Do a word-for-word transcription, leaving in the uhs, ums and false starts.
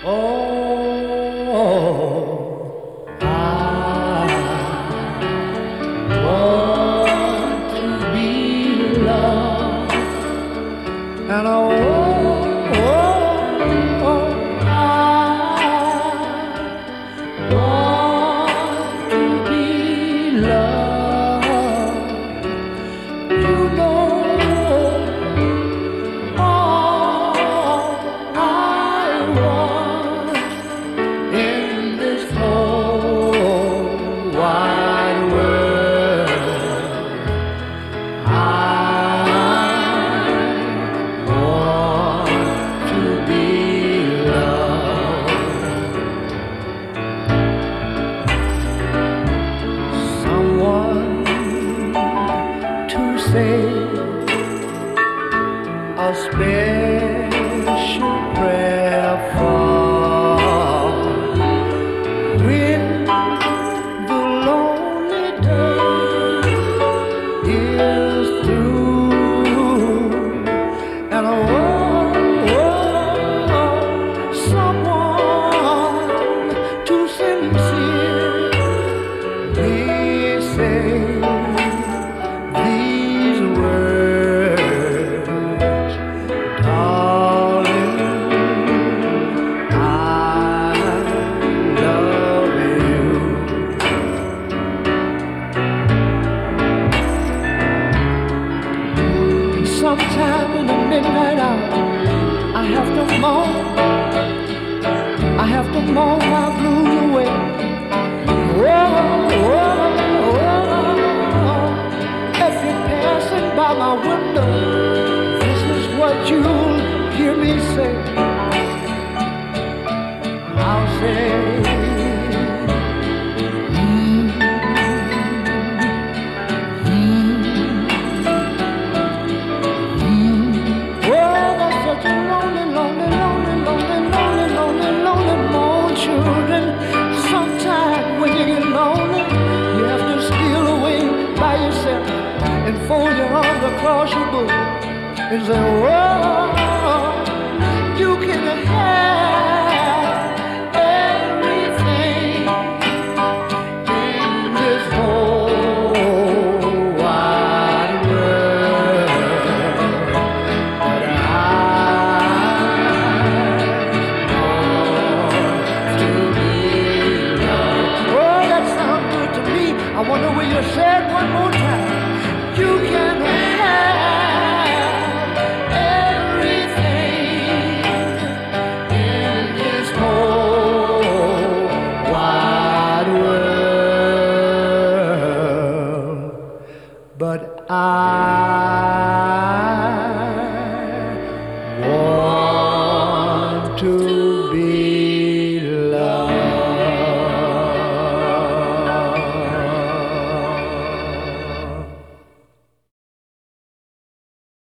Oh, I want to be loved, and oh, oh, oh, I want to be loved. You know, all I want in this whole wide world, I want to be loved. Someone to say a special prayer for when the lonely day is through, and oh, oh, someone to sincerely say these words: darling, I love you. Sometime in the midnight hour, I have to moan, I have to moan my blues away. Whoa, whoa, whoa. If you're passing by my window, this is what you'll hear me say. I'll say, mm, mm, mm. Oh, that's such a lonely, lonely, lonely, lonely, lonely, lonely, lonely moan, children. Sometimes when you get lonely, you have to steal away by yourself and fold your arms across your book and say, whoa, you can have everything in this whole wide world, but I want to be loved. Oh, that sounds good to me. I wonder will you say it one more time? You can have everything in this whole wide world, but I